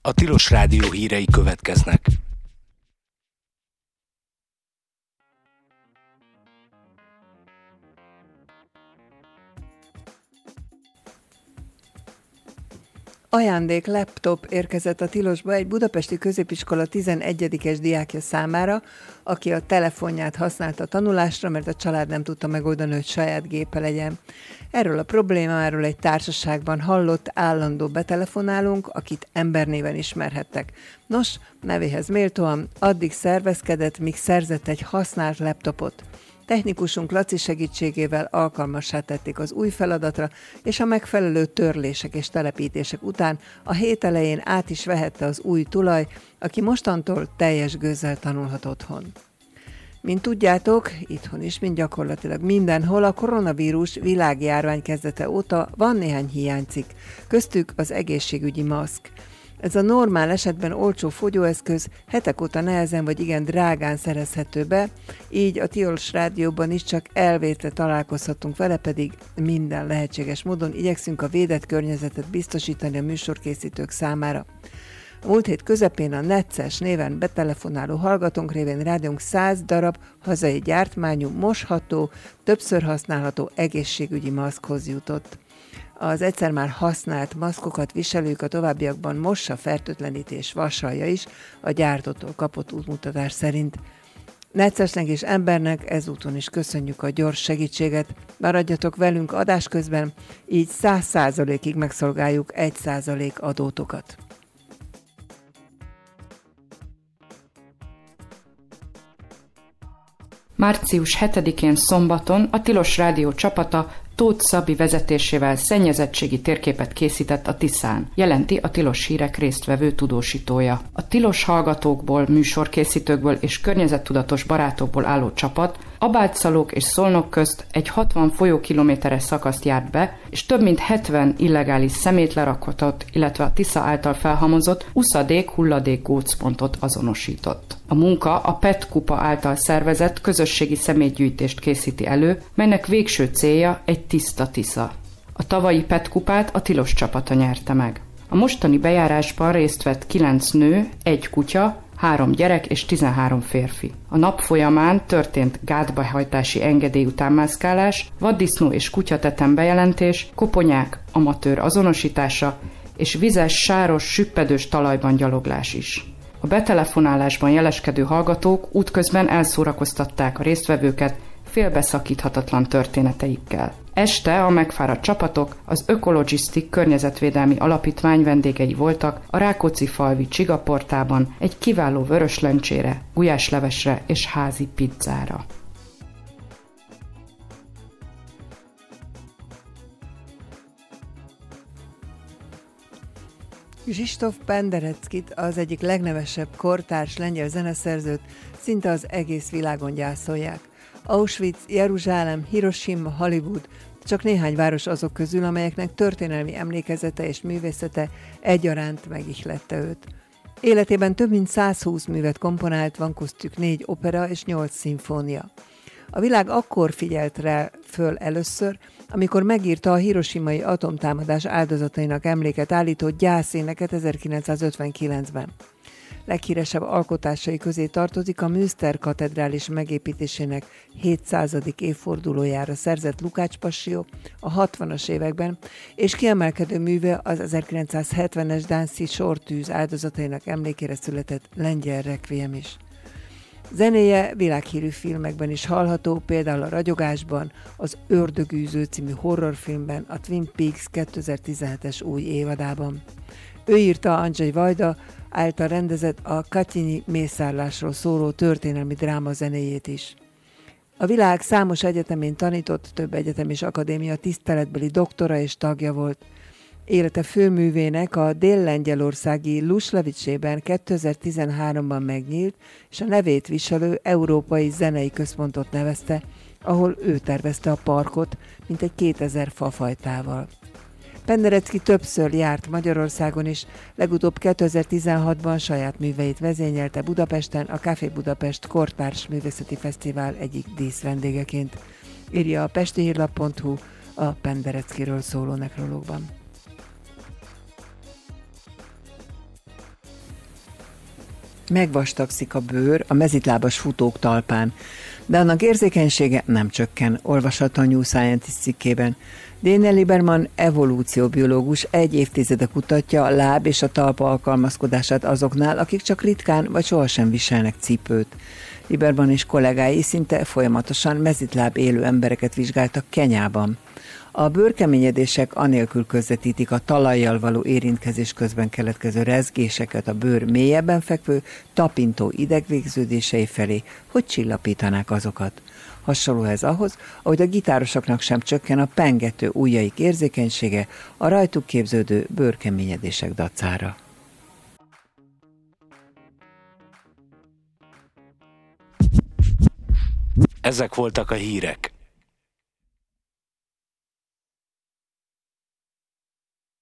A Tilos Rádió hírei következnek. Ajándék laptop érkezett a Tilosba egy budapesti középiskola 11-es diákja számára, aki a telefonját használta tanulásra, mert a család nem tudta megoldani, hogy saját gépe legyen. Erről a problémáról egy társaságban hallott állandó betelefonálunk, akit embernéven ismerhettek. Nos, nevéhez méltóan addig szervezkedett, míg szerzett egy használt laptopot. Technikusunk Laci segítségével alkalmassá tették az új feladatra, és a megfelelő törlések és telepítések után a hét elején át is vehette az új tulaj, aki mostantól teljes gőzzel tanulhat otthon. Mint tudjátok, itthon is, mint gyakorlatilag mindenhol, a koronavírus világjárvány kezdete óta van néhány hiánycikk, köztük az egészségügyi maszk. Ez a normál esetben olcsó fogyóeszköz hetek óta nehezen vagy igen drágán szerezhető be, így a Tilos Rádióban is csak elvétre találkozhatunk vele, pedig minden lehetséges módon igyekszünk a védett környezetet biztosítani a műsorkészítők számára. A múlt hét közepén a Necces néven betelefonáló hallgatónk révén rádiónk 100 darab hazai gyártmányú, mosható, többször használható egészségügyi maszkhoz jutott. Az egyszer már használt maszkokat viselők a továbbiakban mossa, fertőtlenítés vasalja is a gyártótól kapott útmutatás szerint. Neccesnek és embernek ezúton is köszönjük a gyors segítséget. Maradjatok velünk adás közben, így 100%-ig megszolgáljuk 1% adótokat. Március 7-én szombaton a Tilos Rádió csapata Tóth Szabi vezetésével szennyezettségi térképet készített a Tiszán, jelenti a Tilos hírek résztvevő tudósítója. A Tilos hallgatókból, műsorkészítőkből és környezettudatos barátokból álló csapat Abálcszalók és Szolnok közt egy 60 folyókilométeres szakaszt járt be, és több mint 70 illegális szemétlerakotot, illetve a Tisza által felhamozott uszadék-hulladék gócpontot azonosított. A munka a PET kupa által szervezett közösségi szemétgyűjtést készíti elő, melynek végső célja egy tiszta Tisza. A tavalyi PET kupát a Tilos csapata nyerte meg. A mostani bejárásban részt vett 9 nő, 1 kutya, 3 gyerek és 13 férfi. A nap folyamán történt gátbehajtási engedély utánmászkálás, vaddisznó és kutyatetem bejelentés, koponyák, amatőr azonosítása és vizes, sáros, süppedős talajban gyaloglás is. A betelefonálásban jeleskedő hallgatók útközben elszórakoztatták a résztvevőket félbeszakíthatatlan történeteikkel. Este a megfáradt csapatok az Ökologisztik környezetvédelmi alapítvány vendégei voltak a Rákóczi-falvi Csigaportában egy kiváló vöröslencsére, gulyáslevesre és házi pizzára. Zsistóf Pendereckit, az egyik legnevesebb kortárs lengyel zeneszerzőt szinte az egész világon gyászolják. Auschwitz, Jeruzsálem, Hiroshima, Hollywood, csak néhány város azok közül, amelyeknek történelmi emlékezete és művészete egyaránt megihlette őt. Életében több mint 120 művet komponált, van köztük 4 opera és 8 szimfónia. A világ akkor figyelt rá föl először, amikor megírta a hiroshimai atomtámadás áldozatainak emléket állító gyászéneket 1959-ben. Leghíresebb alkotásai közé tartozik a Münster katedrális megépítésének 700. évfordulójára szerzett Lukács Passió a 60-as években, és kiemelkedő műve az 1970-es dánszi sortűz áldozatainak emlékére született lengyel requiem is. Zenéje világhírű filmekben is hallható, például a Ragyogásban, az Ördögűző című horrorfilmben, a Twin Peaks 2017-es új évadában. Ő írta Andrzej Wajda által rendezett a Katyini mészárlásról szóló történelmi dráma zenéjét is. A világ számos egyetemén tanított, több egyetem és akadémia tiszteletbeli doktora és tagja volt. Élete főművének a dél-lengyelországi Luslevicében 2013-ban megnyílt, és a nevét viselő Európai Zenei Központot nevezte, ahol ő tervezte a parkot, mintegy 2000 fafajtával. Penderecki többször járt Magyarországon is, legutóbb 2016-ban saját műveit vezényelte Budapesten a Café Budapest Kortárs Művészeti Fesztivál egyik díszvendégeként. Írja a pestihírlap.hu a Pendereckiről szóló nekrológban. Megvastagszik a bőr a mezitlábas futók talpán, de annak érzékenysége nem csökken, olvasható a New Scientist cikkében. Daniel Lieberman evolúcióbiológus 1 évtizede kutatja a láb és a talpa alkalmazkodását azoknál, akik csak ritkán vagy sohasem viselnek cipőt. Lieberman és kollégái szinte folyamatosan mezitláb élő embereket vizsgáltak Kenyában. A bőrkeményedések anélkül közvetítik a talajjal való érintkezés közben keletkező rezgéseket a bőr mélyebben fekvő, tapintó idegvégződései felé, hogy csillapítanák azokat. Hasonló ez ahhoz, ahogy a gitárosoknak sem csökken a pengető ujjaik érzékenysége a rajtuk képződő bőrkeményedések dacára. Ezek voltak a hírek.